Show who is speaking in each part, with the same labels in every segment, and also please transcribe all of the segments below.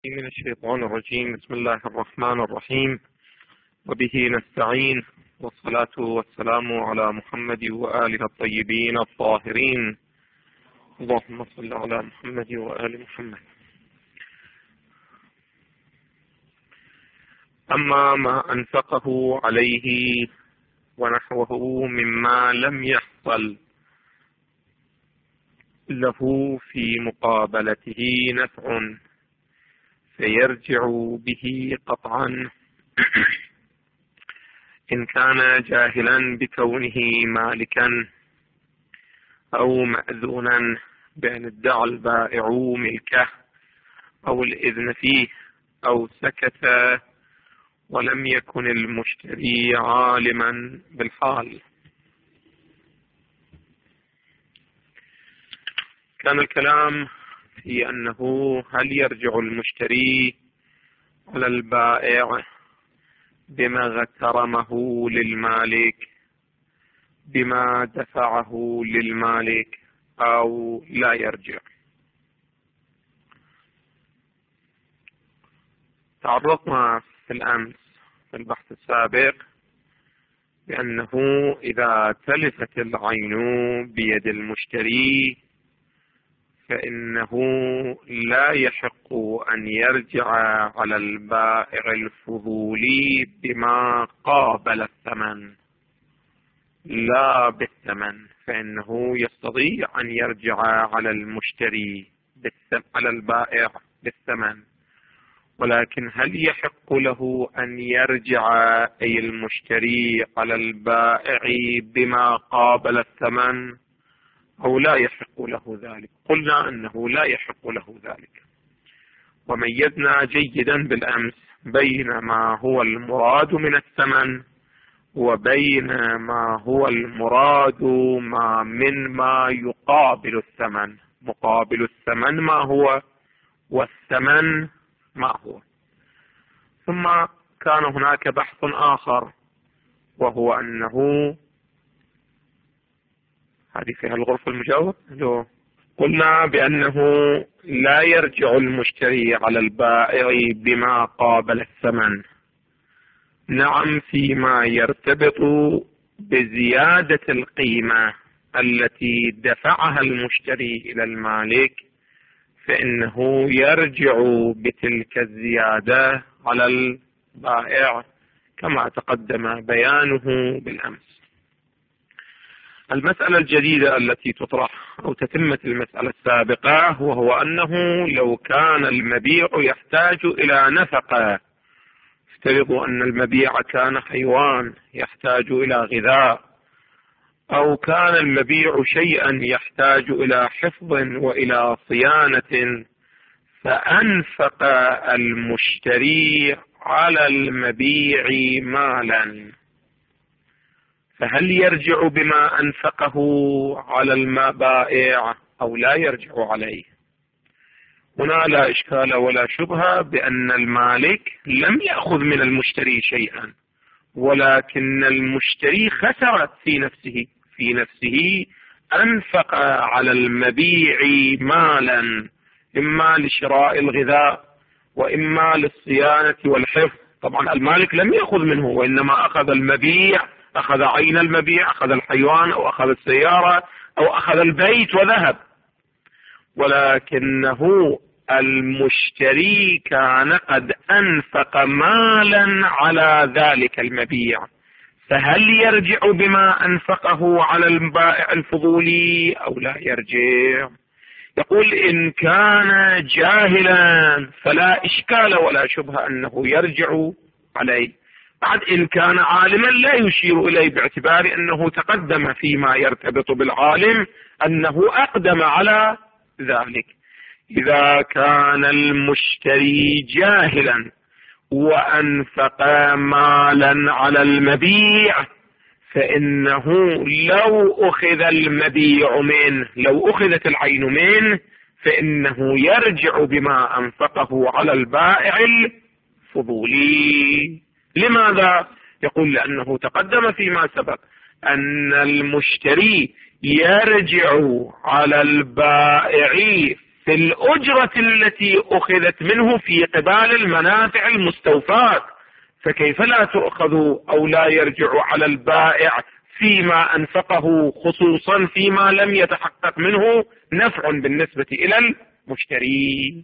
Speaker 1: من الشيطان الرجيم. بسم الله الرحمن الرحيم، وبه نستعين، والصلاة والسلام على محمد وآله الطيبين الطاهرين. اللهم صل على محمد وآل محمد. أما ما أنفقه عليه ونحوه مما لم يحصل له في مقابلته نفع فيرجع به قطعا إن كان جاهلا بكونه مالكا أو مأذونا بأن ادعى البائع ملكه أو الإذن فيه أو سكت ولم يكن المشتري عالما بالحال. كان الكلام في أنه هل يرجع المشتري على البائع بما غترمه للمالك، بما دفعه للمالك، أو لا يرجع. تعرضنا في الأمس في البحث السابق بأنه إذا تلفت العين بيد المشتري فإنه لا يحق أن يرجع على البائع الفضولي بما قابل الثمن، لا بالثمن، فإنه يستطيع أن يرجع على المشتري على البائع بالثمن، ولكن هل يحق له أن يرجع أي المشتري على البائع بما قابل الثمن أو لا يحق له ذلك؟ قلنا أنه لا يحق له ذلك، وميزنا جيدا بالأمس بين ما هو المراد من الثمن وبين ما هو المراد ما يقابل الثمن. مقابل الثمن ما هو، والثمن ما هو. ثم كان هناك بحث آخر، وهو أنه هذه فيها الغرفة المجاور. قلنا بأنه لا يرجع المشتري على البائع بما قابل الثمن، نعم، فيما يرتبط بزيادة القيمة التي دفعها المشتري إلى المالك، فإنه يرجع بتلك الزيادة على البائع كما تقدم بيانه بالأمس. المسألة الجديدة التي تطرح أو تتمة المسألة السابقة، وهو أنه لو كان المبيع يحتاج إلى نفقة، افترضوا أن المبيع كان حيوان يحتاج إلى غذاء، أو كان المبيع شيئا يحتاج إلى حفظ وإلى صيانة، فأنفق المشتري على المبيع مالا، فهل يرجع بما أنفقه على البائع أو لا يرجع عليه؟ هنا لا إشكال ولا شبهة بأن المالك لم يأخذ من المشتري شيئا، ولكن المشتري خسر في نفسه أنفق على المبيع مالا، إما لشراء الغذاء وإما للصيانة والحفظ. طبعا المالك لم يأخذ منه، وإنما أخذ المبيع، أخذ عين المبيع، أخذ الحيوان أو أخذ السيارة أو أخذ البيت وذهب، ولكنه المشتري كان قد أنفق مالا على ذلك المبيع، فهل يرجع بما أنفقه على البائع الفضولي أو لا يرجع؟ يقول إن كان جاهلا فلا إشكال ولا شبهة أنه يرجع عليه. بعد إن كان عالما لا يشير إليه، باعتبار أنه تقدم فيما يرتبط بالعالم أنه أقدم على ذلك. إذا كان المشتري جاهلا وأنفق مالا على المبيع، فإنه لو أخذ المبيع منه، لو أخذت العين منه، فإنه يرجع بما أنفقه على البائع الفضولي. لماذا؟ يقول لأنه تقدم فيما سبق أن المشتري يرجع على البائع في في الأجرة التي أخذت منه في قبال المنافع المستوفاة، فكيف لا تؤخذ أو لا يرجع على البائع فيما أنفقه، خصوصا فيما لم يتحقق منه نفع بالنسبة إلى المشتري.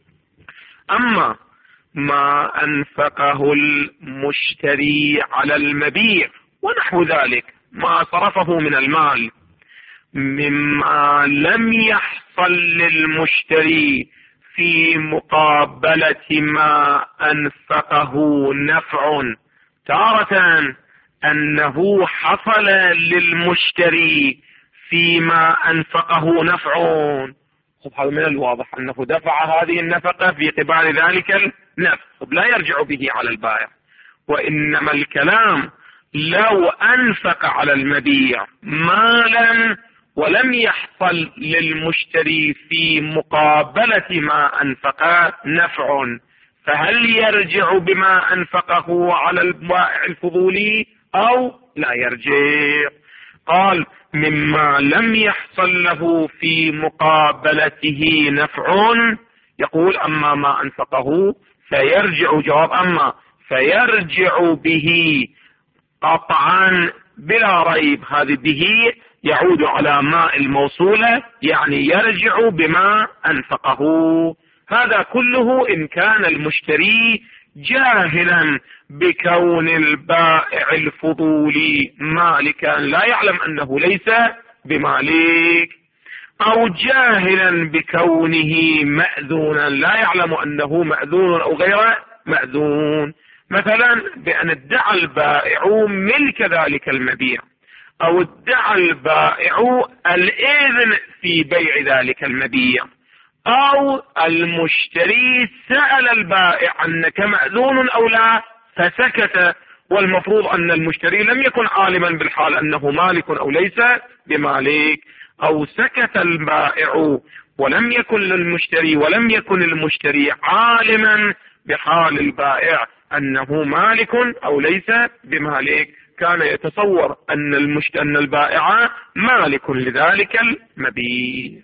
Speaker 1: أما ما أنفقه المشتري على المبيع ونحو ذلك، ما صرفه من المال مما لم يحصل للمشتري في مقابلة ما أنفقه نفع، تارة أنه حصل للمشتري فيما أنفقه نفع، هذا من الواضح أنه دفع هذه النفقة في قبال ذلك النفع، لا يرجع به على البائع. وإنما الكلام لو أنفق على المبيع مالا ولم يحصل للمشتري في مقابلة ما أنفق نفع، فهل يرجع بما أنفقه على البائع الفضولي أو لا يرجع؟ قال مما لم يحصل له في مقابلته نفع، يقول أما ما أنفقه فيرجع، جواب أما فيرجع به قطعا بلا ريب، هذه به يعود على ماء الموصولة، يعني يرجع بما أنفقه. هذا كله إن كان المشتري جاهلا بكون البائع الفضولي مالكا لا يعلم أنه ليس بمالك، أو جاهلا بكونه مأذونا لا يعلم أنه مأذون أو غير مأذون، مثلا بأن ادعى البائع ملك ذلك المبيع، أو ادعى البائع الإذن في بيع ذلك المبيع، أو المشتري سأل البائع أنك مأذون أو لا فسكت، والمفروض أن المشتري لم يكن عالما بالحال أنه مالك أو ليس بمالك، أو سكت البائع ولم يكن المشتري عالما بحال البائع أنه مالك أو ليس بمالك، كان يتصور أن البائع مالك لذلك المبيع.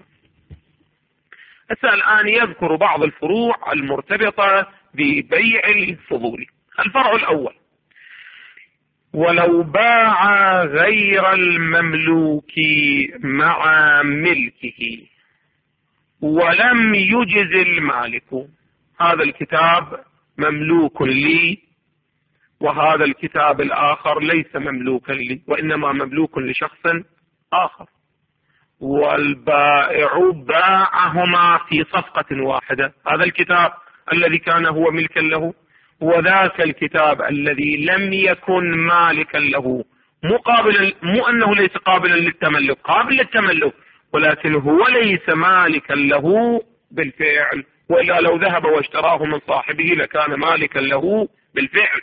Speaker 1: الآن يذكر بعض الفروع المرتبطة ببيع الفضول. الفرع الأول: ولو باع غير المملوك مع ملكه ولم يجز المالك، هذا الكتاب مملوك لي وهذا الكتاب الآخر ليس مملوكا لي وإنما مملوك لشخص آخر، والبائع باعهما في صفقة واحدة، هذا الكتاب الذي كان هو ملكا له وذاك الكتاب الذي لم يكن مالكا له، مو أنه ليس قابلا للتملك، قابل للتملك ولكن هو ليس مالكا له بالفعل، وإلا لو ذهب واشتراه من صاحبه لكان مالكا له بالفعل.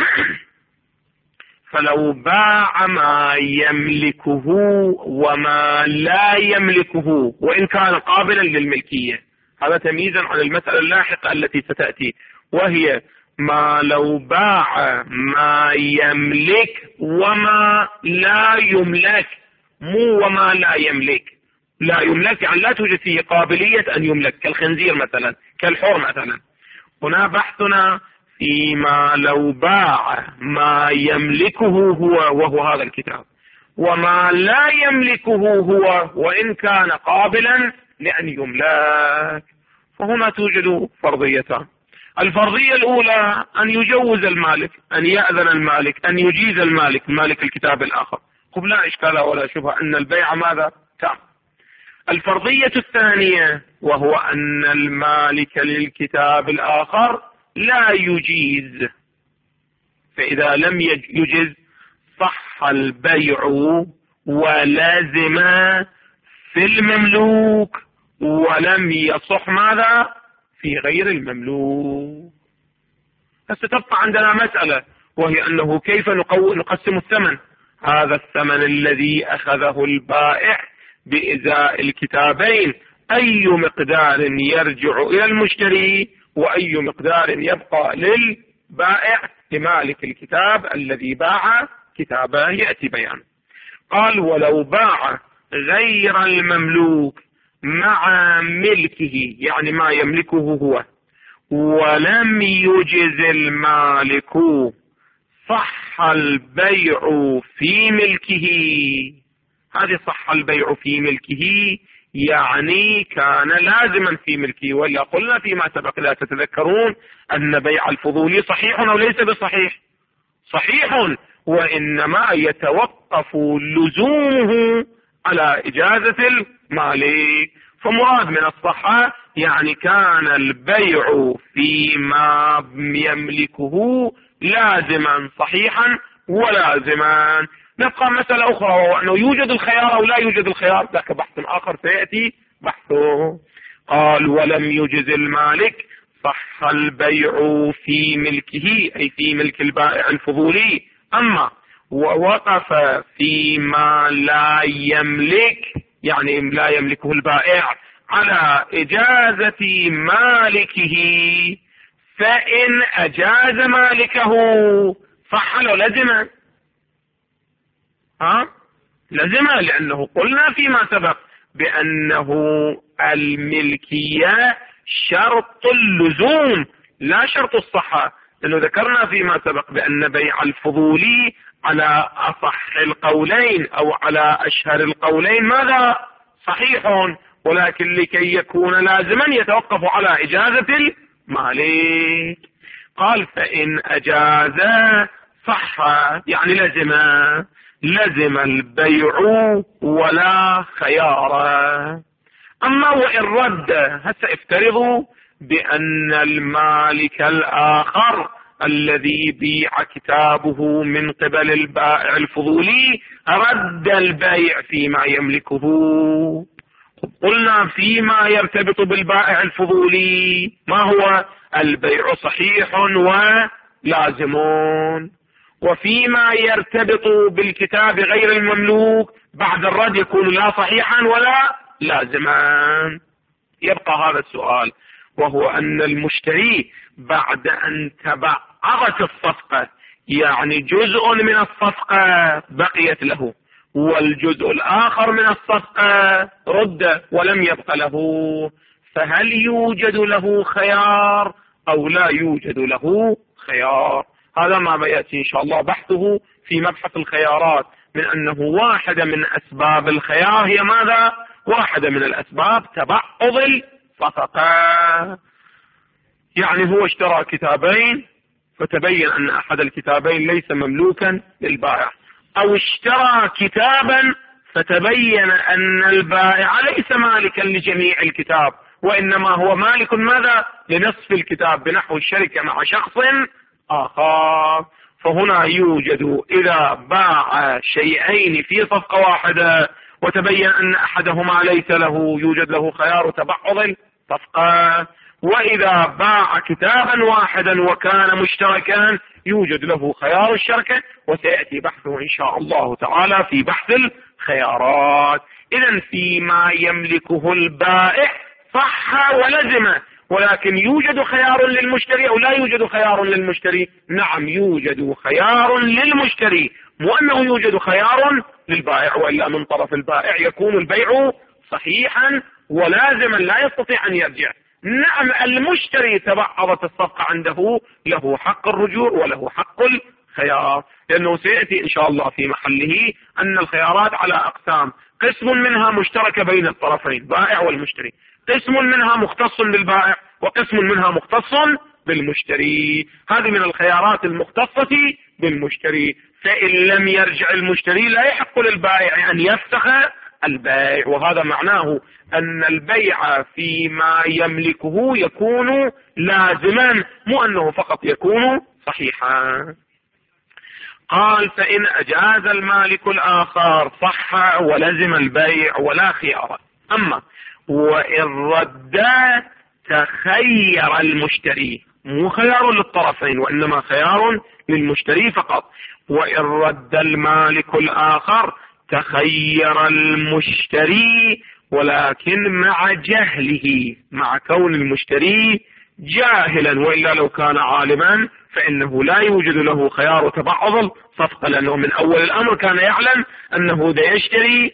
Speaker 1: فلو باع ما يملكه وما لا يملكه وإن كان قابلا للملكية، هذا تمييزا عن المسألة اللاحقة التي ستأتي، وهي ما لو باع ما يملك وما لا يملك، مو وما لا يملك، لا يملك يعني لا توجد فيه قابلية أن يملك، كالخنزير مثلا، كالحر مثلا. هنا بحثنا فيما لو باع ما يملكه هو وهو هذا الكتاب وما لا يملكه هو وإن كان قابلا لأن يملك، فهنا توجد فرضيتان. الفرضية الأولى أن يجوز المالك، أن يأذن المالك، أن يجيز المالك، مالك الكتاب الآخر، قبل لا إشكال ولا شبهة أن البيع ماذا؟ تام. الفرضية الثانية وهو أن المالك للكتاب الآخر لا يجيز، فإذا لم يجز صح البيع ولازم في المملوك ولم يصح ماذا؟ في غير المملوك. ستبقى عندنا مسألة وهي أنه كيف نقسم الثمن، هذا الثمن الذي أخذه البائع بإزاء الكتابين أي مقدار يرجع إلى المشتري وأي مقدار يبقى للبائع لمالك الكتاب الذي باع كتابه، يأتي بيان. قال ولو باع غير المملوك مع ملكه يعني ما يملكه هو، ولم يجز المالك، صح البيع في ملكه. هذه صح البيع في ملكه يعني كان لازما في ملكه. ولا قلنا فيما سبق لا تتذكرون أن بيع الفضولي صحيح أو ليس بصحيح؟ صحيح، وإنما يتوقف لزومه على إجازة المالك. فمراد من الصحة يعني كان البيع فيما يملكه لازما صحيحا ولازما. نبقى مسألة أخرى وهو أنه يوجد الخيار أو لا يوجد الخيار، ذاك بحث آخر سيأتي بحثه. قال ولم يجز المالك صح البيع في ملكه أي في ملك البائع الفضولي. أما ووقف فيما لا يملك يعني لا يملكه البائع على إجازة مالكه، فإن أجاز مالكه صح له لزم. لزم، لأنه قلنا فيما سبق بأنه الملكية شرط اللزوم لا شرط الصحة، لأنه ذكرنا فيما سبق بأن بيع الفضولي على أصح القولين أو على أشهر القولين ماذا؟ صحيح، ولكن لكي يكون لازما يتوقف على إجازة المالك. قال فإن أجاز صح يعني لزم البيع ولا خيار. أما وإن رد، هسه افترضوا بأن المالك الآخر الذي بيع كتابه من قبل البائع الفضولي رد البيع فيما يملكه. قلنا فيما يرتبط بالبائع الفضولي ما هو؟ البيع صحيح ولازم، وفيما يرتبط بالكتاب غير المملوك بعد الرد يكون لا صحيحا ولا لازما. يبقى هذا السؤال، وهو أن المشتري بعد أن تبعضت الصفقة يعني جزء من الصفقة بقيت له والجزء الآخر من الصفقة رد ولم يبق له، فهل يوجد له خيار أو لا يوجد له خيار؟ هذا ما يأتي إن شاء الله بحثه في مبحث الخيارات، من أنه واحدة من أسباب الخيار هي ماذا؟ واحدة من الأسباب تبعض الصفقة. يعني هو اشترى كتابين فتبين أن أحد الكتابين ليس مملوكا للبائع، أو اشترى كتابا فتبين أن البائع ليس مالكا لجميع الكتاب وإنما هو مالك ماذا؟ لنصف الكتاب بنحو الشركة مع شخص آخر. فهنا يوجد إذا باع شيئين في صفقة واحدة وتبين أن أحدهما ليس له يوجد له خيار تبعض الصفقة، وإذا باع كتابا واحدا وكان مشتركا يوجد له خيار الشركة، وسيأتي بحثه إن شاء الله تعالى في بحث الخيارات. إذن فيما يملكه البائع صح ولزم، ولكن يوجد خيار للمشتري أو لا يوجد خيار للمشتري؟ نعم يوجد خيار للمشتري، مو أنه يوجد خيار للبائع، وإلا من طرف البائع يكون البيع صحيحا ولازما لا يستطيع أن يرجع. نعم المشتري تبعضت الصفقة عنده له حق الرجوع وله حق الخيار، لأنه سيأتي إن شاء الله في محله أن الخيارات على أقسام، قسم منها مشتركة بين الطرفين بائع والمشتري، قسم منها مختص بالبائع وقسم منها مختص بالمشتري. هذه من الخيارات المختصة بالمشتري، فإن لم يرجع المشتري لا يحق للبائع أن يفسخ البيع، وهذا معناه أن البيع فيما يملكه يكون لازما، مو أنه فقط يكون صحيحا. قال فإن أجاز المالك الآخر صح ولزم البيع ولا خيار. أما وإن رد تخير المشتري، مو خيار للطرفين وإنما خيار للمشتري فقط. وإن رد المالك الآخر تخير المشتري، ولكن مع جهله، مع كون المشتري جاهلا، وإلا لو كان عالما فإنه لا يوجد له خيار تبعض الصفقة، لأنه من أول الأمر كان يعلم أنه دا يشتري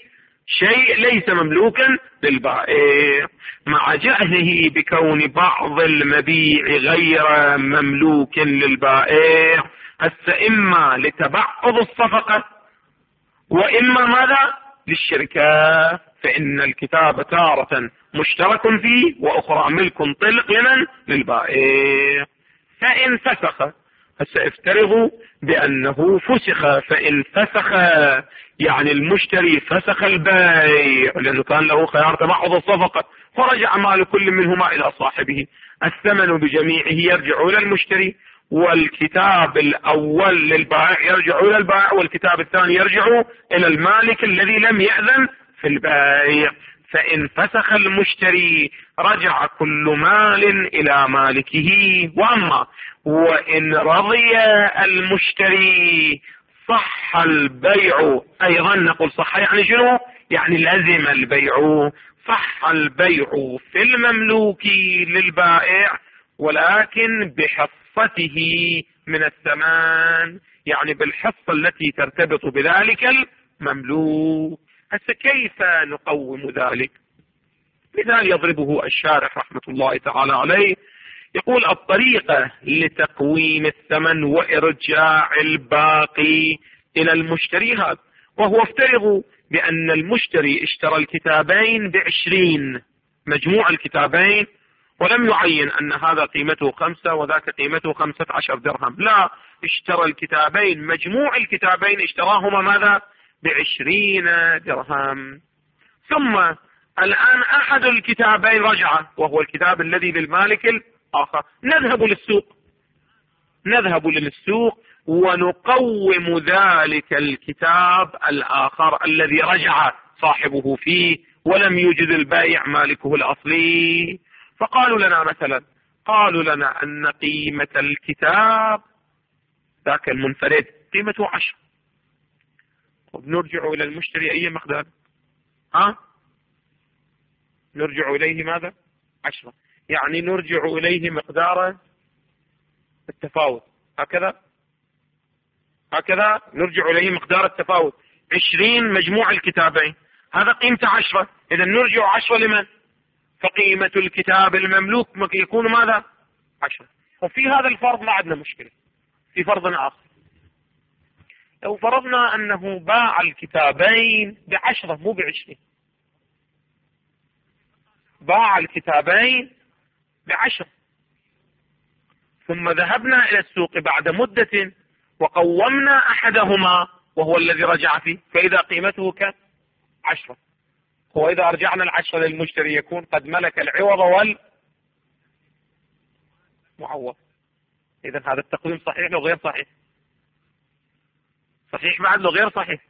Speaker 1: شيء ليس مملوكا للبائع، مع جهله بكون بعض المبيع غير مملوك للبائع، هسه إما لتبعض الصفقة وإما ماذا للشركة، فإن الكتاب تارة مشترك فيه وأخرى ملك طلق لمن للبائع. فإن فسخ، هسه افترضوا بأنه فسخ، فإن فسخ يعني المشتري فسخ البيع لأنه كان له خيار تبعض الصفقة، فرجع مال كل منهما إلى صاحبه، الثمن بجميعه يرجع إلى المشتري، والكتاب الأول للبائع يرجع إلى البائع، والكتاب الثاني يرجع إلى المالك الذي لم يأذن في البيع. فإن فسخ المشتري رجع كل مال إلى مالكه. وأما وإن رضي المشتري صح البيع، أيضا نقول صح يعني شنو؟ يعني لزم البيع، صح البيع في المملوك للبائع ولكن بحصته من الثمن، يعني بالحصة التي ترتبط بذلك المملوك. هسه كيف نقوم ذلك؟ مثال يضربه الشارح رحمة الله تعالى عليه، يقول الطريقة لتقويم الثمن وإرجاع الباقي إلى المشتري هذا، وهو افترضوا بأن المشتري اشترى الكتابين ب20، مجموع الكتابين، ولم يعين أن هذا قيمته 5 وذاك قيمته 15 درهم، لا، اشترى الكتابين، مجموع الكتابين اشتراهما ماذا ب20 درهم. ثم الآن أحد الكتابين رجع وهو الكتاب الذي للمالك الآخر، نذهب للسوق ونقوم ذلك الكتاب الآخر الذي رجع صاحبه فيه ولم يوجد البائع مالكه الأصلي. فقالوا لنا مثلا، قالوا لنا أن قيمة الكتاب ذاك المنفرد قيمته 10، وبنرجع إلى المشتري أي مقدار؟ نرجع إليه ماذا؟ 10، يعني نرجع إليه مقدار التفاوت، هكذا نرجع إليه مقدار التفاوت. 20 مجموع الكتابين، هذا قيمته 10، إذا نرجع 10 لمن؟ فقيمة الكتاب المملوك يكون ماذا؟ 10. وفي هذا الفرض ما عندنا مشكلة. في فرض آخر، لو فرضنا أنه باع الكتابين ب10 مو ب20، باع الكتابين ب10، ثم ذهبنا إلى السوق بعد مدة وقومنا أحدهما وهو الذي رجع فيه، فإذا قيمته كان 10، هو إذا رجعنا 10 للمشتري يكون قد ملك العوض والمعوض. إذا هذا التقويم صحيح لو غير صحيح؟ صحيح بعد لو غير صحيح.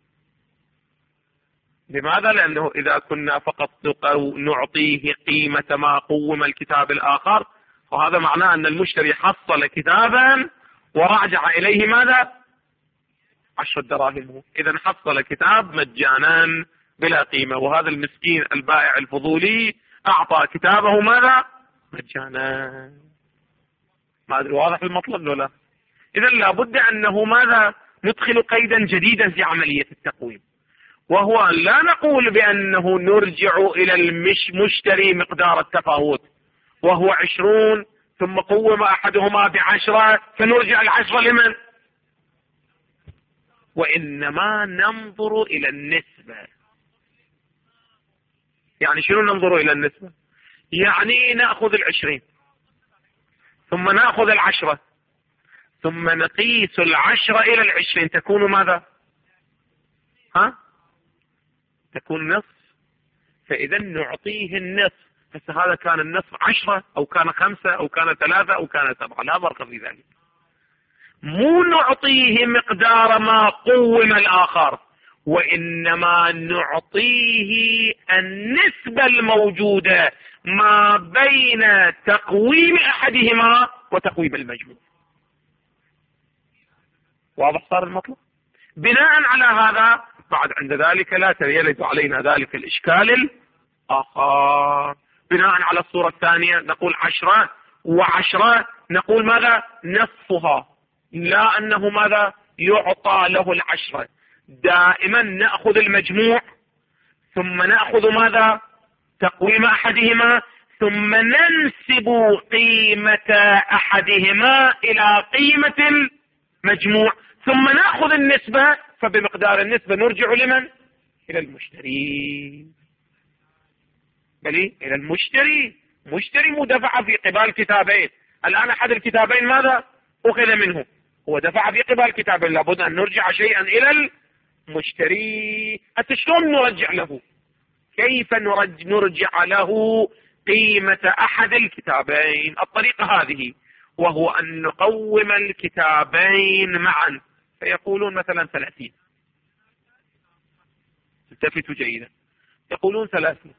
Speaker 1: لماذا؟ لأنه إذا كنا فقط نعطيه قيمة ما قوم الكتاب الآخر، وهذا معناه أن المشتري حصل كتابا ورجع إليه ماذا؟ 10 دراهم، إذا حصل كتاب مجانا بلا قيمة، وهذا المسكين البائع الفضولي أعطى كتابه ماذا؟ مجانا. ما أدري واضح المطلب ولا لا؟ إذا لابد أنه ماذا؟ ندخل قيدا جديدا في عملية التقويم، وهو لا نقول بأنه نرجع إلى المشتري مقدار التفاوت وهو 20 ثم قوم أحدهما ب10 فنرجع 10 لمن؟ وإنما ننظر إلى النسبة. يعني شنو ننظر إلى النسبة؟ يعني نأخذ 20 ثم نأخذ 10 ثم نقيس 10 إلى 20 تكون ماذا؟ تكون نصف، فإذا نعطيه النصف. هسه هذا كان النصف 10 أو كان 5 أو كان 3 أو كان 7، لا فرق في ذلك. مو نعطيه مقدار ما قوم الآخر، وإنما نعطيه النسبة الموجودة ما بين تقويم أحدهما وتقويم المجموع. واضح صار المطلب؟ بناء على هذا بعد عند ذلك لا يرد علينا ذلك الإشكال الآخر. بناء على الصورة الثانية نقول 10 و10 نقول ماذا؟ نصفها، لا أنه ماذا؟ يعطى له 10. دائما نأخذ المجموع ثم نأخذ ماذا؟ تقويم أحدهما، ثم ننسب قيمة أحدهما إلى قيمة المجموع، ثم نأخذ النسبة، فبمقدار النسبة نرجع لمن؟ إلى المشتري. بل إلى المشتري. مشتري مدفع في قبال كتابين. الآن أحد الكتابين ماذا أخذ منه؟ هو دفع في قبال كتابين، لابد أن نرجع شيئا إلى المشتري. حتى شلون نرجع له؟ كيف نرجع له قيمة أحد الكتابين؟ الطريقة هذه، وهو أن نقوم الكتابين معا. فيقولون مثلا 30، التفتوا جيدا، يقولون 30،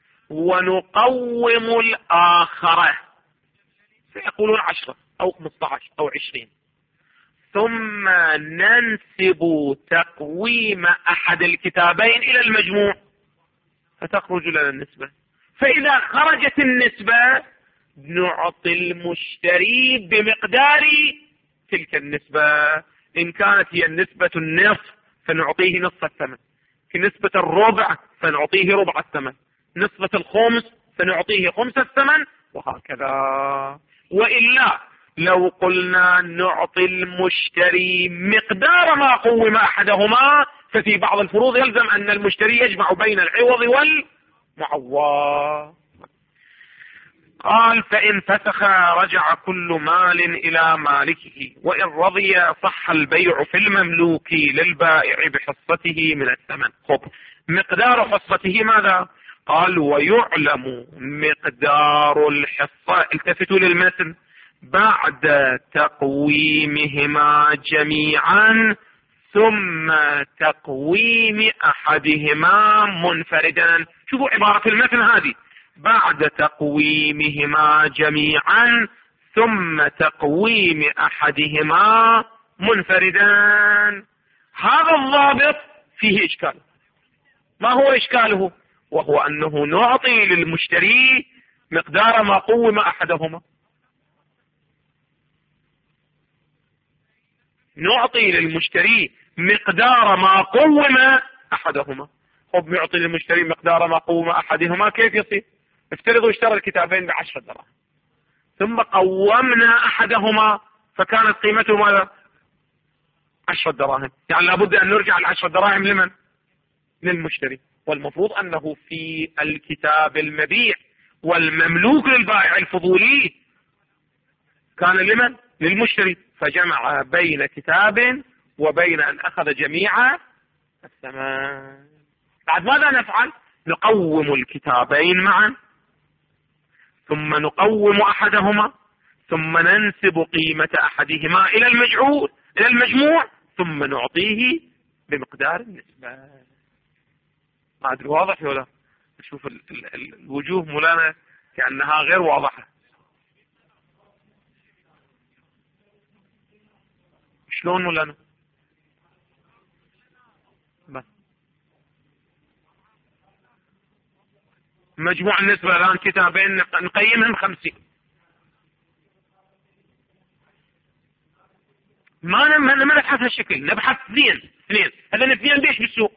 Speaker 1: ونقوم الآخرة فيقولون 10 أو 15 أو 20، ثم ننسب تقويم أحد الكتابين إلى المجموع فتخرج لنا النسبة. فإذا خرجت النسبة نعطي المشتري بمقدار تلك النسبة. إن كانت هي النسبة النصف فنعطيه نصف الثمن، نسبة الربع فنعطيه ربع الثمن، نسبة الخمس فنعطيه خمس الثمن، وهكذا. وإلا لو قلنا نعطي المشتري مقدار ما قوم أحدهما، ففي بعض الفروض يلزم أن المشتري يجمع بين العوض والمعوض. قال فإن فسخ رجع كل مال إلى مالكه، وإن رضي صح البيع في المملوك للبائع بحصته من الثمن. خب، مقدار حصته ماذا؟ قال ويعلم مقدار الحصة، التفتوا للمتن، بعد تقويمهما جميعا ثم تقويم أحدهما منفردا. شوفوا عبارة المتن هذه، بعد تقويمهما جميعا ثم تقويم أحدهما منفردا. هذا الضابط فيه إشكال. ما هو إشكاله؟ وهو أنه نعطي للمشتري مقدار ما قوم أحدهما، نعطي للمشتري مقدار ما قوم أحدهما. خب، نعطي للمشتري مقدار ما قوم أحدهما، كيف يصير؟ افترضوا اشترى الكتابين ب10 دراهم، ثم قومنا أحدهما فكانت قيمته ماذا؟ 10 دراهم، يعني لابد أن نرجع 10 دراهم لمن؟ للمشتري. والمفروض أنه في الكتاب المبيع والمملوك للبائع الفضولي كان لمن؟ للمشتري، فجمع بين كتاب وبين أن أخذ جميع الثمن. بعد ماذا نفعل؟ نقوم الكتابين معا، ثم نقوم أحدهما، ثم ننسب قيمة أحدهما إلى المجموع، ثم نعطيه بمقدار النسبة. ما أدري واضح ولا؟ شوف الوجوه مولانا كأنها غير واضحة. شلون مولانا؟ مجموع النسبة الآن كتابين نقيمهم 50، ما نبحث هالشكل، نبحث اثنين. هذا الاثنين بيش بالسوق؟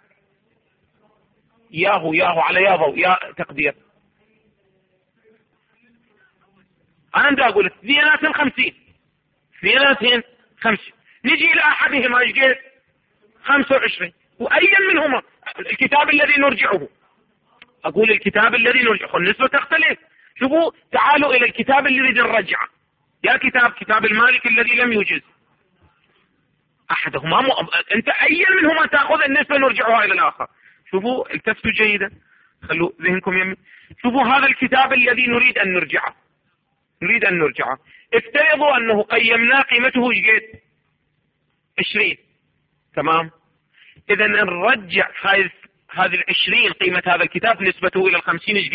Speaker 1: ياهو على ياهو يا تقدير. أنا بدي أقول 52، نجي إلى أحدهما ايش 25، وأيا منهما الكتاب الذي نرجعه. أقول الكتاب الذي نرجعه النسبة تختلف. شوفوا، تعالوا إلى الكتاب اللي نريد نرجعه. يا كتاب المالك الذي لم يوجد أحدهما، أنت أيا منهما تأخذ النسبة نرجعها إلى الآخر. شوفوا، التفتوا جيدا، خلوا ذهنكم يمين. شوفوا هذا الكتاب الذي نريد أن نرجعه، افترضوا أنه قيمنا قيمته ايش 20، تمام. إذا نرجع هذه 20 قيمة هذا الكتاب نسبته إلى 50 ايش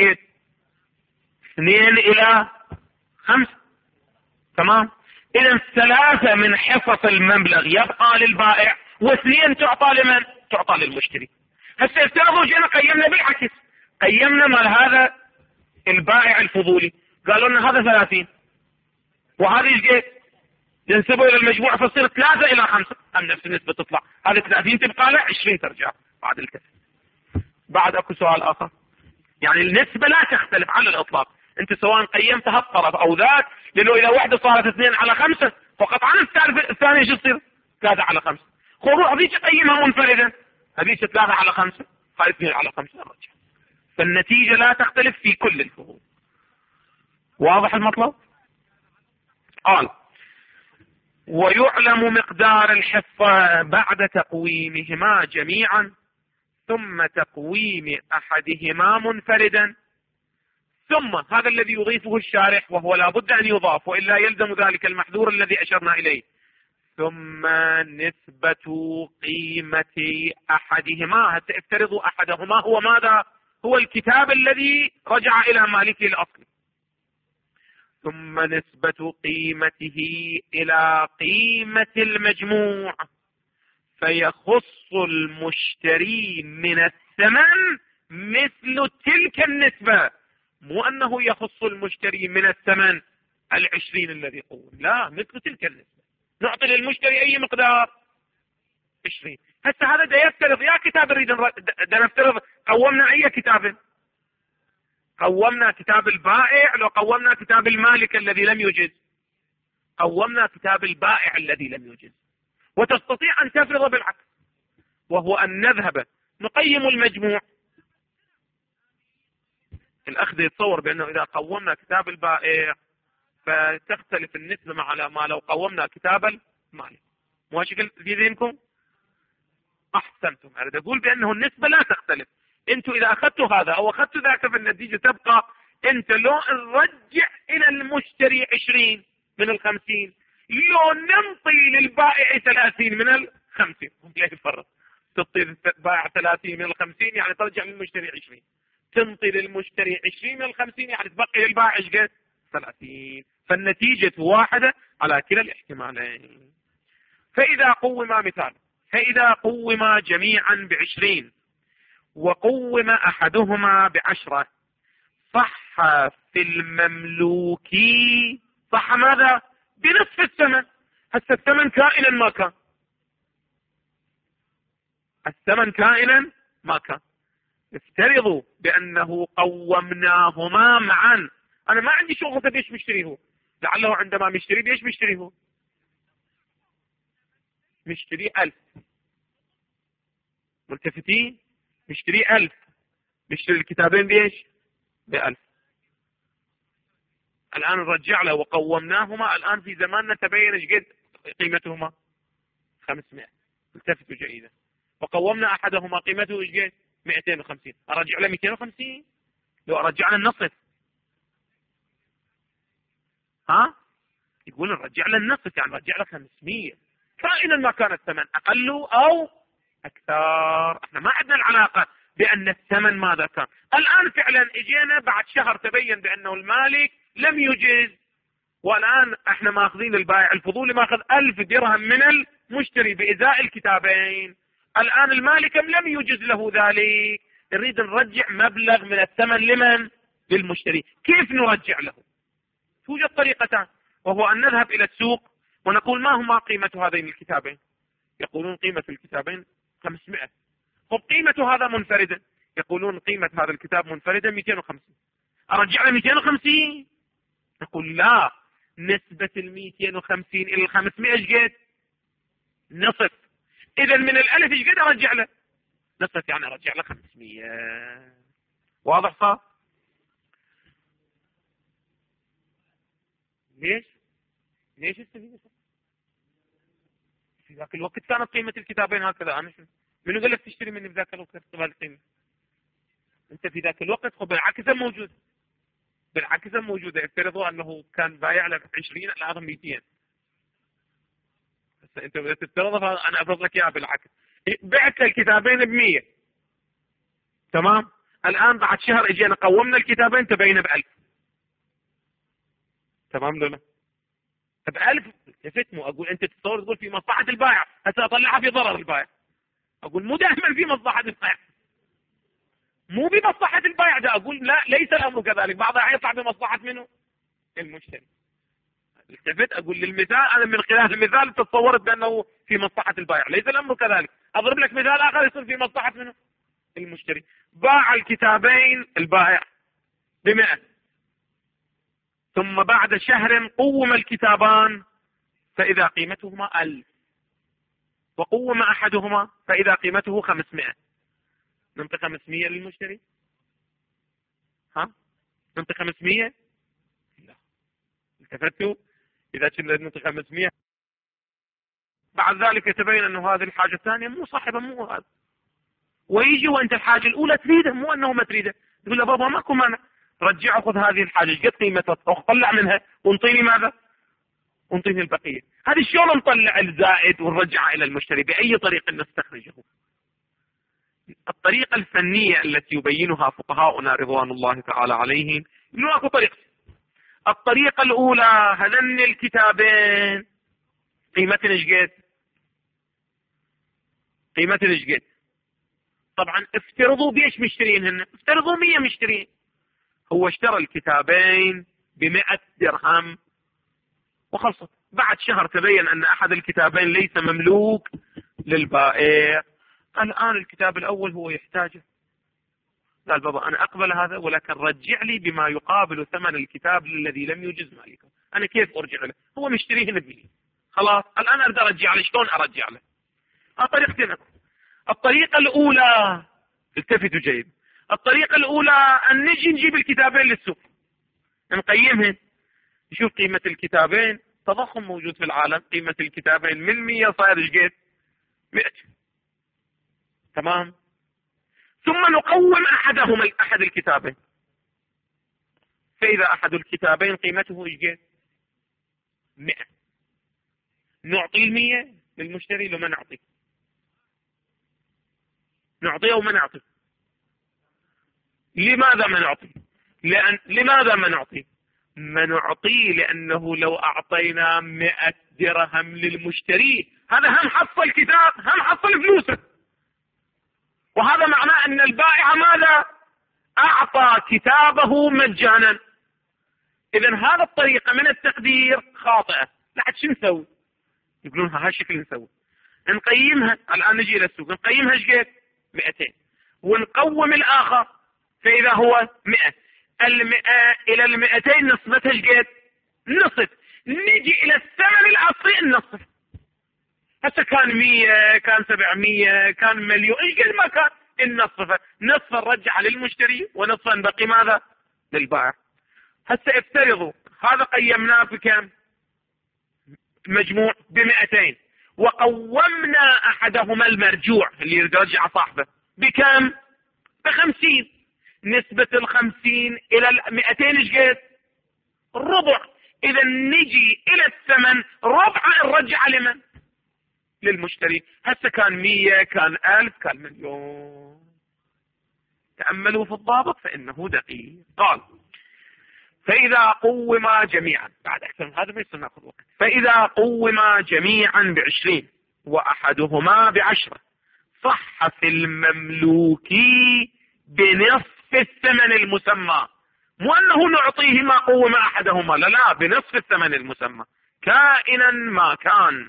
Speaker 1: 2/5، تمام. إذا 3 من حصص المبلغ يبقى للبائع، و2 تعطى لمن؟ تعطى للمشتري. هسه افترضوا جينا قيمنا بالعكس، قيمنا مال هذا البائع الفضولي، قالوا لنا هذا 30 وهذا ايش ينسبه الى المجموع، فتصير 3/5، نفس النسبة تطلع، هذا 30 تبقى له 20 ترجع بعد الكسر. بعد اكو سؤال اخر. يعني النسبة لا تختلف على الاطلاق، انت سواء قيمت هالطرف او ذاك، لانه اذا واحدة صارت 2/5 فقطعا الثانية شو تصير 3/5. روح هذيك قيمها منفردة، هذيك 3/5 هاي 2/5 رجع. فالنتيجة لا تختلف في كل الفروض. واضح المطلب؟ قال ويعلم مقدار الحصة بعد تقويمهما جميعا ثم تقويم احدهما منفردا. ثم هذا الذي يضيفه الشارح، وهو لا بد ان يضاف والا يلزم ذلك المحذور الذي اشرنا اليه. ثم نسبة قيمة احدهما، هسه افترضوا احدهما هو ماذا؟ هو الكتاب الذي رجع الى مالكه الاصلي. ثم نسبة قيمته الى قيمة المجموع، فيخص المشتري من الثمن مثل تلك النسبة. مو انه يخص المشتري من الثمن 20 الذي قوم، لا، مثل تلك النسبة. نعطي للمشتري اي مقدار 20. هسه هذا دا يفترض يا كتاب نريد دا نفترض قومنا اي كتاب؟ قومنا كتاب البائع لو قومنا كتاب المالك الذي لم يجز؟ قومنا كتاب البائع الذي لم يجز. وتستطيع ان تفرض بالعكس، وهو ان نذهب نقيم المجموع. الاخذ يتصور بانه اذا قومنا كتاب البائع فتختلف النسبة مع ما لو قومنا كتاب المالك. مو هالشكل في ذهنكم؟ احسنتم. انا اقول بانه النسبة لا تختلف. انتم اذا اخذتوا هذا او اخذتوا ذاك فالنتيجة تبقى. انت لو نرجع الى المشتري 20 من 50، لو ننطي للبائع 30 من 50، ليش الفرق؟ تعطي البائع 30 من 50 يعني ترجع للمشتري 20، تنطي للمشتري 20 من 50 يعني تبقي للبائع ايش قد؟ 30. فالنتيجة واحدة على كلا الاحتمالين. فإذا قوما جميعا ب20 وقوم أحدهما ب10 صح في المملوك، صح ماذا؟ بنصف الثمن. هسه الثمن كائنا ما كان، الثمن كائنا ما كان. افترضوا بأنه قومناهما معا. أنا ما عندي شغل بيش مشتريه، لعله عندما مشتري بيش مشتريه؟ مشتري 1000. ملتفتين؟ مشتري 1000. مشتري الكتابين بيش؟ ب1000. الآن نرجع له وقومناهما. الآن في زماننا تبين ايش قد قيمتهما 500. التفتوا جيدا. وقومنا أحدهما قيمته ايش قد 250. أرجع له 250 لو أرجع له النصف؟ يقول نرجع له النصف، يعني نرجع له 500 كائنا ما كان الثمن أقل أو أكثر. احنا ما عندنا العلاقة بأن الثمن ماذا كان. الآن فعلا اجينا بعد شهر تبين بأنه المالك لم يجز، والآن احنا ماخذين البائع الفضولي ماخذ 1000 درهم من المشتري بإزاء الكتابين. الآن المالك لم يجز له ذلك، نريد نرجع مبلغ من الثمن لمن؟ للمشتري. كيف نرجع له؟ توجد طريقتان، وهو أن نذهب إلى السوق ونقول ما هما قيمة هذين الكتابين؟ يقولون قيمة الكتابين 500. طب قيمة هذا منفردا؟ يقولون قيمة هذا الكتاب منفردا 250. أرجع له 250؟ نقول لا، نسبة 250 إلى 500 ايش قد؟ نصف. إذا من 1000 ايش قد أرجع له؟ نصف، يعني أرجع له 500. واضح صار؟ ليش استفيد؟ في ذاك الوقت كانت قيمة الكتابين هكذا. أنا منو قال لك تشتري مني بذاك الوقت بهالقيمة؟ أنت في ذاك الوقت خب بالعكس موجود، بالعكس موجودة. افترضوا أنه كان بايع لك 20 الآن 200. بس أنت بدأت تفترض، أنا أفرض لك إياها بالعكس. بعت الكتابين ب100 تمام. الآن بعد شهر اجينا قومنا الكتابين تبين ب1000 تمام ولا لا؟ ب1000 التفت. مو اقول انت تتصور تقول في مصلحة البائع، هسه اطلعها في ضرر البائع. اقول مو دائما في مصلحة البائع، مو بمصلحة البائع. ده اقول لا، ليس الامر كذلك. بعضها يطلع بمصلحة منه؟ المشتري. التفت اقول للمثال، انا من خلال المثال تصورت بانه في مصلحة البائع، ليس الامر كذلك. اضرب لك مثال اخر يصير في مصلحة منه؟ المشتري. باع الكتابين البائع ب100، ثم بعد شهر قوم الكتابان فإذا قيمتهما 1000، وقوم أحدهما فإذا قيمته 500. ننطي 500 للمشتري؟ ها؟ ننطي 500؟ لا. التفتوا؟ إذا كنا ننطي 500 بعد ذلك يتبين أنه هذه الحاجة الثانية مو صاحبة، مو هذا، ويجي وأنت الحاجة الأولى تريده، مو أنه ما تريده، تقول له بابا ماكو مانع، رجع خذ هذه الحاجة قد قيمتها، طلع منها وانطيني ماذا؟ وانطيني البقية. هذه شلون نطلع الزائد ونرجعه إلى المشتري؟ بأي طريقة نستخرجه؟ الطريقة الفنية التي يبينها فقهاؤنا رضوان الله تعالى عليهم يقولون اكو طريقة. الطريقة الأولى، هذن الكتابين قيمتهن ايش قد؟ قيمتهن ايش قد؟ طبعا افترضوا بيش مشترينهن، افترضوا 100 مشترين. هو اشترى الكتابين ب100 درهم وخلصت. بعد شهر تبين أن أحد الكتابين ليس مملوك للبائع. الآن الكتاب الأول هو يحتاجه. قال بابا أنا أقبل هذا، ولكن رجع لي بما يقابل ثمن الكتاب الذي لم يجز مالكه. أنا كيف أرجع له؟ هو مشتريه ب100، خلاص الآن أقدر أرجع له. شلون أرجع له؟ طريقتين. الطريقة الأولى، التفتوا جيد، الطريقة الأولى أن نجي نجيب الكتابين للسوق نقيمهن، نشوف قيمة الكتابين. تضخم موجود في العالم، قيمة الكتابين من 100 صار ايش قد؟ 100. تمام. ثم نقوم أحد الكتابين، فإذا أحد الكتابين قيمته ايش قد؟ 100. نعطي 100 للمشتري لو ما نعطي؟ نعطيه أو ما نعطي؟ لماذا ما نعطي؟ لماذا ما نعطي؟ ما نعطيه لأنه لو أعطينا 100 درهم للمشتري هذا هم حصل كتاب، هم حصل فلوسه، وهذا معناه أن البائع ماذا؟ أعطى كتابه مجانا. إذن هذا الطريقة من التقدير خاطئة. لحد شو نسوي؟ يقولون هالشكل نسوي، نقيمها. الآن نجي إلى السوق نقيمها ايش قد؟ 200، ونقوم الآخر فإذا هو 100. 100 إلى 200 نصفتها ايش قد؟ نصف. نجي إلى الثمن الأصلي النصف. هسه كان 100، كان 700، كان مليون، ايش قد ما كان النصف. نصف نرجع للمشتري ونصف بقي ماذا؟ للبائع. هسه افترضوا هذا قيمناه بكم؟ مجموع ب200، وقومنا أحدهما المرجوع اللي يرجع صاحبه بكم؟ ب50. نسبة 50 إلى 200 ايش قد؟ ربع. إذا نجي إلى الثمن ربع نرجع لمن؟ للمشتري. هسه كان 100، كان 1000، كان مليون. تأملوا في الضابط فإنه دقيق. قال فإذا قوما جميعا، بعد أكثر من هذا ما يصير ناخذ وقت، فإذا قوما جميعا ب20 وأحدهما ب10 صح في المملوك بنصف الثمن المسمى. مو أنه نعطيه ما قوم أحدهما، لا، بنصف الثمن المسمى كائنا ما كان.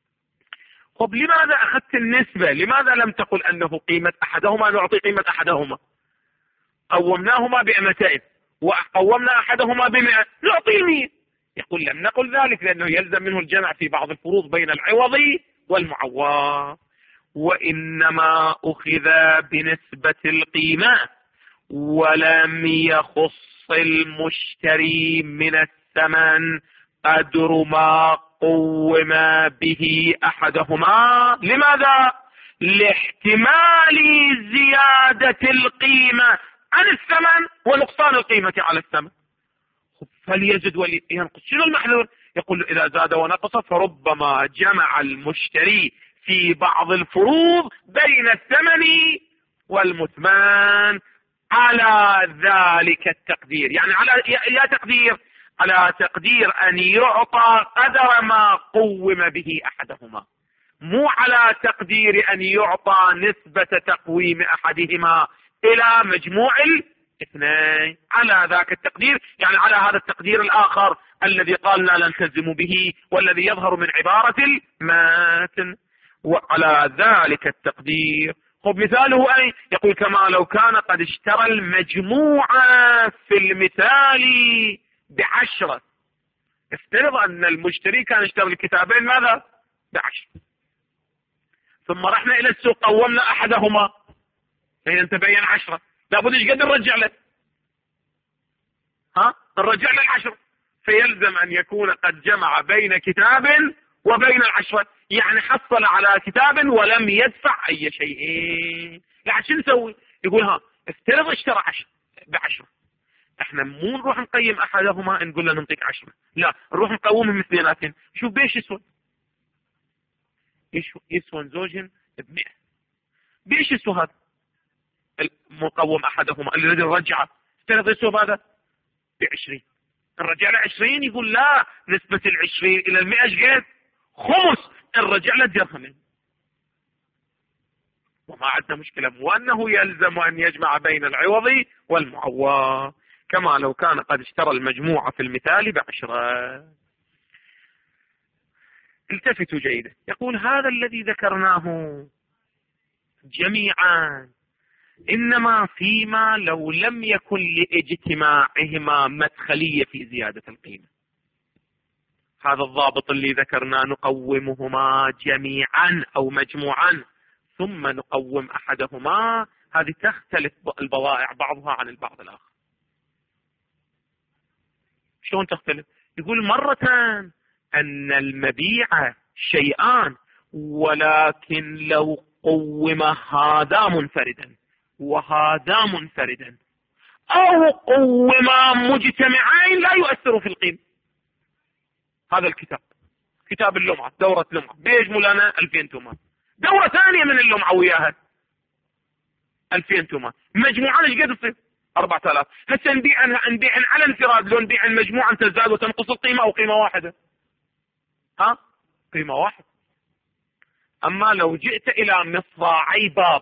Speaker 1: طب لماذا أخذت النسبة؟ لماذا لم تقل أنه قيمة أحدهما نعطي قيمة أحدهما؟ قومناهما ب200 وقومنا أحدهما ب100 نعطي 100. يقول لم نقل ذلك لأنه يلزم منه الجمع في بعض الفروض بين العوض والمعوض، وإنما أخذ بنسبة القيمة ولم يخص المشتري من الثمن قدر ما قوم به أحدهما. لماذا؟ لاحتمال زيادة القيمة عن الثمن ونقصان القيمة على الثمن. فليزد ولينقص. شنو المحذور؟ يقول إذا زاد ونقص فربما جمع المشتري في بعض الفروض بين الثمن والمثمان على ذلك التقدير. يعني على يا تقدير، على تقدير أن يعطى قدر ما قوم به أحدهما، مو على تقدير أن يعطى نسبة تقويم أحدهما إلى مجموع الاثنين. على ذاك التقدير، يعني على هذا التقدير الآخر الذي قالنا نلتزم به والذي يظهر من عبارة المتن. وعلى ذلك التقدير خب مثاله أي؟ يقول كما لو كان قد اشترى المجموعة في المثال ب10. افترض أن المشتري كان اشترى الكتابين ماذا؟ ب10، ثم رحنا إلى السوق قومنا أحدهما، فإذا تبين 10، لابد ايش قد نرجع له؟ نرجع له 10، فيلزم أن يكون قد جمع بين كتاب وبين 10، يعني حصل على كتاب ولم يدفع أي شيء. لا شو نسوي؟ يقول افترض اشترى 10 ب10، احنا مو نروح نقيم أحدهما نقول له نعطيك 10، لا نروح نقومهم اثنيناتهم، شوف بيش يسوى؟ يسوى زوجهم ب100. بيش يسوى هذا المقوم أحدهما الذي رجعه؟ افترض يسوى ماذا؟ ب20. نرجع له 20، يقول لا، نسبة 20 إلى 100 ايش قد؟ خمس، نرجع له درهم. وما عندنا مشكلة، وأنه يلزم أن يجمع بين العوض والمعوض كما لو كان قد اشترى المجموعة في المثال ب10. التفتوا جيدا، يقول هذا الذي ذكرناه جميعا إنما فيما لو لم يكن لاجتماعهما مدخلية في زيادة القيمة. هذا الضابط اللي ذكرنا نقومهما جميعا أو مجموعا ثم نقوم أحدهما، هذه تختلف البضائع بعضها عن البعض الآخر. شلون تختلف؟ يقول مرة أن المبيع شيئان، ولكن لو قوم هذا منفردا وهذا منفردا أو قوما مجتمعين لا يؤثر في القيمة. هذا الكتاب كتاب اللمعة، دورة لمعة بيجمل لنا 2000 تومان، دورة ثانية من اللمعة وياها 2000 تومان، مجموعة ايش قد تصير؟ 4000. هسه نبيع على انفراد، لو نبيع المجموعة تزداد وتنقص القيمة أو قيمة واحدة؟ قيمة واحدة. أما لو جئت إلى مصراعي باب،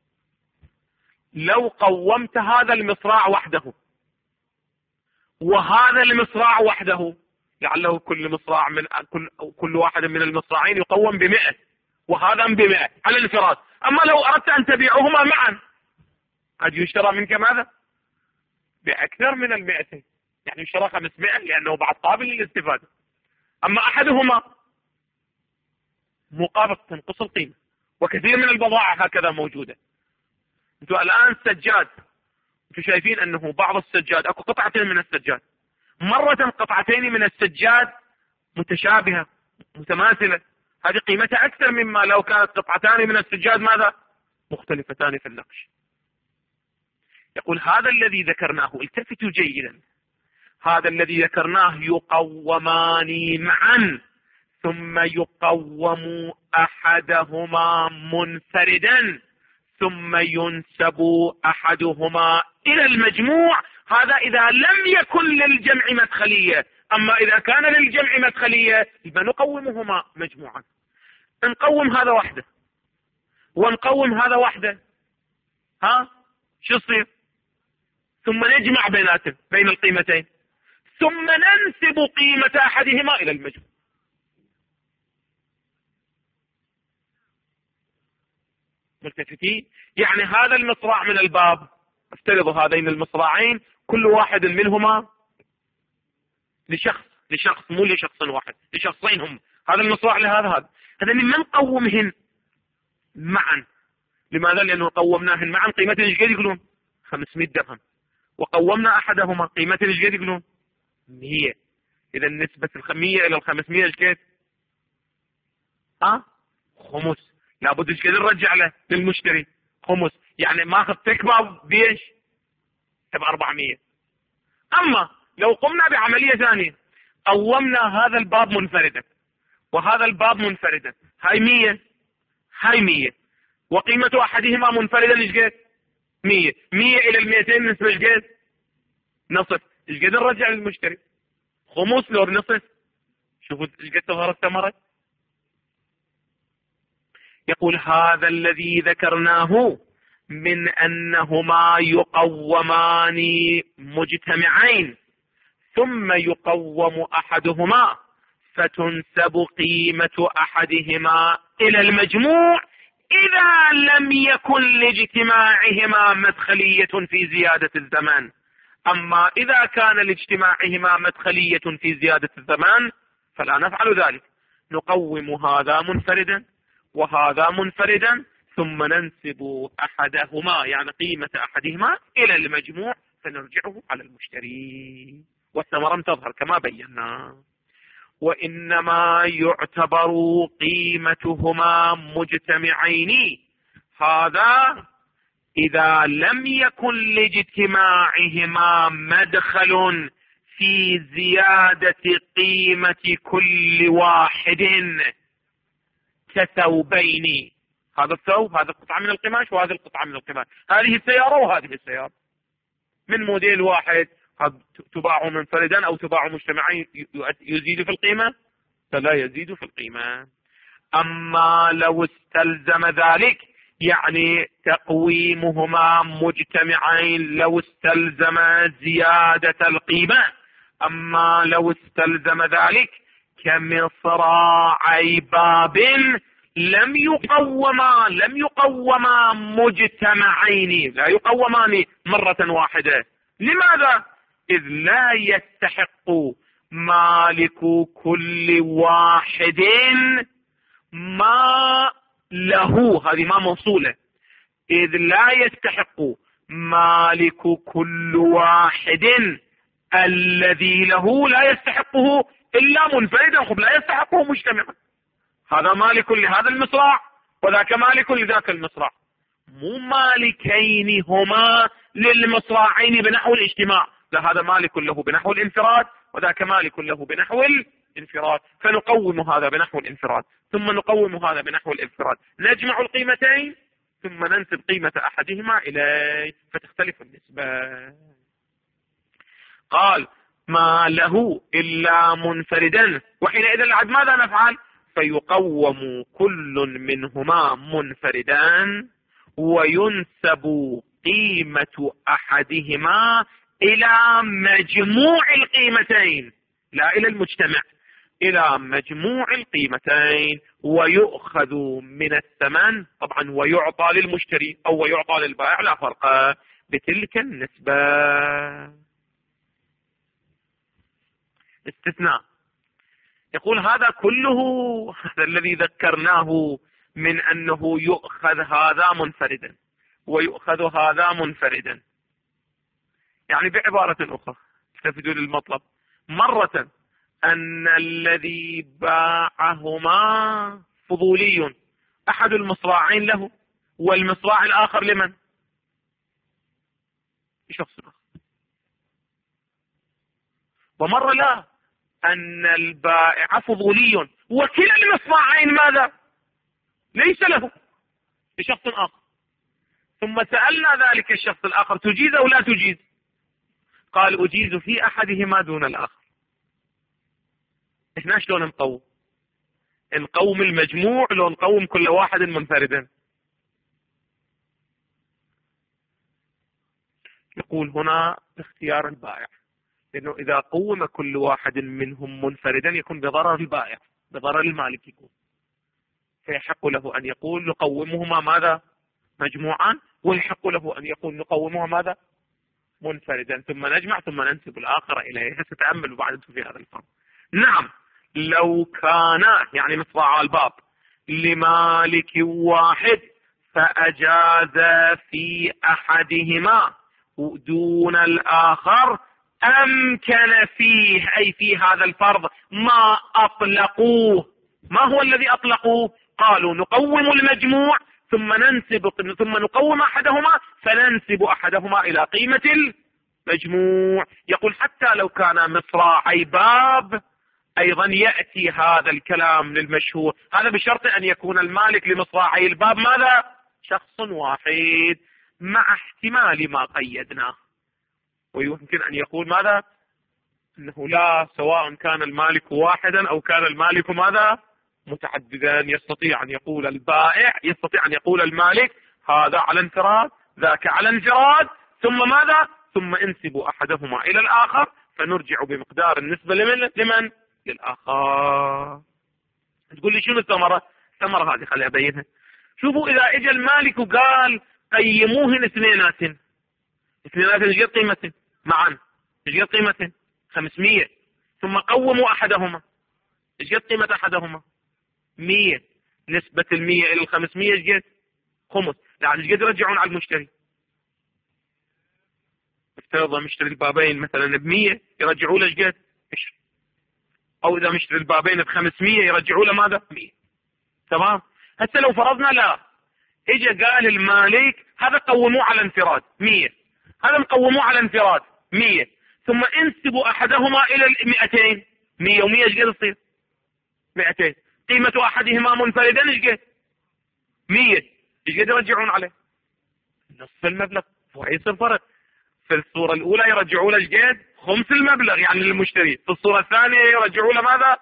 Speaker 1: لو قومت هذا المصراع وحده وهذا المصراع وحده، لعله كل مصراع من كل واحد من المصراعين يقوم ب100 وهذا ب100 على الانفراد. أما لو أردت أن تبيعهما معا قد يشترى منك ماذا؟ بأكثر من 200، يعني يشترى 500 لأنه بعد قابل للاستفادة. أما أحدهما مقابل تنقص القيمة، وكثير من البضائع هكذا موجودة. انتوا الآن سجاد، انتوا شايفين أنه بعض السجاد أكو قطعتين من السجاد، مرة قطعتين من السجاد متشابهة متماثلة، هذه قيمتها أكثر مما لو كانت قطعتان من السجاد ماذا؟ مختلفتان في النقش. يقول هذا الذي ذكرناه، التفتوا جيدا، هذا الذي ذكرناه يقومان معا ثم يقوم أحدهما منفردا ثم ينسب أحدهما إلى المجموع، هذا إذا لم يكن للجمع مدخلية. أما إذا كان للجمع مدخلية يبقى نقومهما مجموعا، نقوم هذا وحده ونقوم هذا وحده، شو يصير؟ ثم نجمع بيناتهم بين القيمتين ثم ننسب قيمة أحدهما إلى المجموع. ملتفتين؟ يعني هذا المصراع من الباب، افترضوا هذين المصراعين كل واحد منهما لشخص مو لشخص واحد، لشخصين هم، هذا المصراع لهذا هذين من نقومهن معا. لماذا؟ لأنه قومناهن معا قيمتهن ايش قد يقولون؟ 500 درهم، وقومنا أحدهما قيمتهن ايش قد يقولون؟ 100. إذا نسبة 100 إلى 500 ايش قد؟ خمس. لابد ايش قد نرجع له للمشتري؟ خمس، يعني ماخذ تكبر بيش؟ ب400. أما لو قمنا بعملية ثانية، قومنا هذا الباب منفردا وهذا الباب منفردا، هاي 100 هاي 100، وقيمة أحدهما منفردا ايش قد؟ 100. 100 إلى 200 نسبة ايش قد؟ نصف. ايش قد نرجع للمشتري؟ خمس لو نصف. شوفوا ايش قد تظهر الثمرة. يقول هذا الذي ذكرناه من أنهما يقومان مجتمعين ثم يقوم أحدهما فتنسب قيمة أحدهما إلى المجموع إذا لم يكن لاجتماعهما مدخلية في زيادة الزمان. أما إذا كان لاجتماعهما مدخلية في زيادة الزمان فلا نفعل ذلك، نقوم هذا منفردا وهذا منفردا، ثم ننسب أحدهما يعني قيمة أحدهما إلى المجموع فنرجعه على المشتري، والثمرة تظهر كما بينا. وإنما يعتبر قيمتهما مجتمعين، هذا إذا لم يكن لاجتماعهما مدخل في زيادة قيمة كل واحد كثوبين. هذا الثوب، هذا القطعة من القماش وهذه القطعة من القماش، هذه السيارة وهذه السيارة من موديل واحد، قد تباع منفردا أو تباع مجتمعين، يزيد في القيمة فلا يزيد في القيمة. أما لو استلزم ذلك يعني تقويمهما مجتمعين، لو استلزم زيادة القيمة، أما لو استلزم ذلك كمصراعي باب لم يقوما مجتمعين، لا يقومان مرة واحدة. لماذا؟ إذ لا يستحق مالك كل واحد ما له، هذه ما موصولة، إذ لا يستحق مالك كل واحد الذي له، لا يستحقه إلا منفردا، خب لا يستحقه مجتمعا. هذا مالك لهذا المصراع وذاك مالك لذاك المصراع، مو مالكين هما للمصراعين بنحو الاجتماع، لا، هذا مالك له بنحو الانفراد وذاك مالك له بنحو الانفراد، فنقوم هذا بنحو الانفراد ثم نقوم هذا بنحو الانفراد، نجمع القيمتين ثم ننسب قيمة أحدهما إليه فتختلف النسبة. قال ما له إلا منفردا، وحينئذ العد ماذا نفعل؟ فيقوم كل منهما منفردا وينسب قيمة أحدهما إلى مجموع القيمتين، لا إلى المجتمع، إلى مجموع القيمتين، ويؤخذ من الثمن طبعا ويعطى للمشتري أو ويعطى للبائع لا فرق بتلك النسبة. استثناء، يقول هذا كله، هذا الذي ذكرناه من أنه يؤخذ هذا منفردا ويؤخذ هذا منفردا، يعني بعبارة أخرى استفيدوا للمطلب، مرة أن الذي باعهما فضولي أحد المصراعين له والمصراع الآخر لمن؟ شخص آخر. ومرة لا، أن البائع فضولي وكلا المصراعين ماذا؟ ليس له، لشخص آخر. ثم سألنا ذلك الشخص الآخر تجيز أو لا تجيز؟ قال أجيز في أحدهما دون الآخر. إحنا شلون نقوم؟ نقوم المجموع لو نقوم كل واحد منفردا؟ يقول هنا اختيار البائع، لأنه إذا قوم كل واحد منهم منفردا يكون بضرر البائع، بضرر المالك يكون، فيحق له أن يقول نقومهما ماذا؟ مجموعا، ويحق له أن يقول نقومهما ماذا؟ منفردا، ثم نجمع ثم ننسب الآخر إليه. ستتأملوا بعد في هذا الفرق. نعم، لو كان يعني مصراع الباب لمالك واحد فأجاز في أحدهما دون الآخر أمكن فيه، أي في هذا الفرض ما أطلقوه. ما هو الذي أطلقوه؟ قالوا نقوم المجموع ثم نقوم أحدهما فننسب أحدهما إلى قيمة المجموع. يقول حتى لو كان مصراعي باب أيضا يأتي هذا الكلام للمشهور، هذا بشرط أن يكون المالك لمصراعي الباب ماذا؟ شخص واحد، مع احتمال ما قيدناه. ويمكن أن يقول ماذا؟ أنه لا، سواء كان المالك واحدا أو كان المالك ماذا؟ متعددا. يستطيع أن يقول البائع، يستطيع أن يقول المالك هذا على انفراد ذاك على انفراد، ثم ماذا؟ ثم انسب أحدهما إلى الآخر فنرجع بمقدار النسبة لمن؟ للآخر. تقول لي شنو الثمرة؟ الثمرة هذه خليني أبينها. شوفوا إذا إجا المالك وقال قيموهن اثنينات ايش قد قيمة معا؟ ايش قد قيمة؟ 500. ثم قوموا أحدهما، ايش قد قيمة أحدهما؟ 100. نسبة 100 إلى 500 ايش قد؟ خمس. يعني ايش قد يرجعون على المشتري؟ افترض مشتري البابين مثلا ب100 يرجعوا له ايش قد؟ 10. او اذا مشتري البابين ب500 يرجعوا له ماذا؟ 100. تمام. هسه لو فرضنا لا، اجى قال المالك هذا قوموه على انفراد 100، هذا مقوموه على انفراد 100، ثم انسبوا احدهما الى 200. 100 و100 ايش قد تصير؟ 200. قيمة احدهما منفردا ايش قد؟ 100. ايش قد يرجعون عليه؟ نصف المبلغ. ويصير فرق. في الصورة الأولى يرجعوا له ايش قد؟ خمس المبلغ يعني للمشتري، في الصورة الثانية يرجعوا له ماذا؟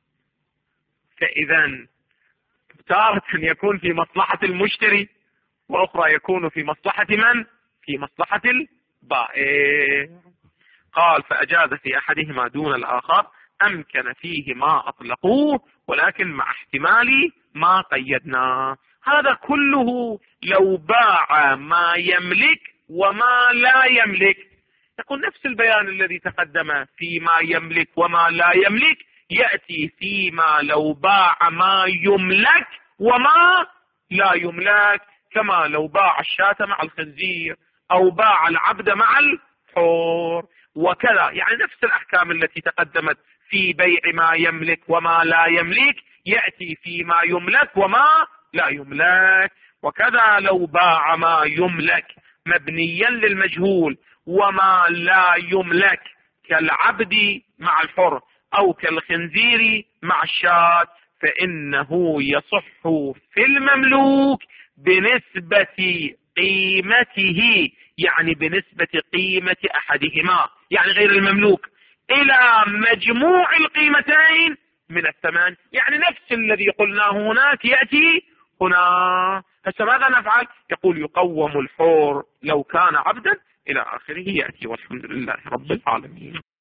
Speaker 1: فإذا تارة يكون في مصلحة المشتري، وأخرى يكون في مصلحة من؟ في مصلحة البائع. قال فأجاز في أحدهما دون الآخر، أمكن فيه ما أطلقوه ولكن مع احتمال ما قيدناه. هذا كله لو باع ما يملك وما لا يملك. يقول نفس البيان الذي تقدم فيما يملك وما لا يملك يأتي فيما لو باع ما يملك وما لا يملك، كما لو باع الشاة مع الخنزير أو باع العبد مع الحور وكذا. يعني نفس الأحكام التي تقدمت في بيع ما يملك وما لا يملك يأتي فيما يملك وما لا يملك. وكذا لو باع ما يملك مبنيا للمجهول وما لا يملك كالعبد مع الحر أو كالخنزير مع الشاة فإنه يصح في المملوك بنسبة قيمته، يعني بنسبة قيمة أحدهما يعني غير المملوك إلى مجموع القيمتين من الثمن. يعني نفس الذي قلناه هناك يأتي هنا. هسه ماذا نفعل؟ يقول يقوم الحور لو كان عبدا إلى آخره يأتي. والحمد لله رب العالمين.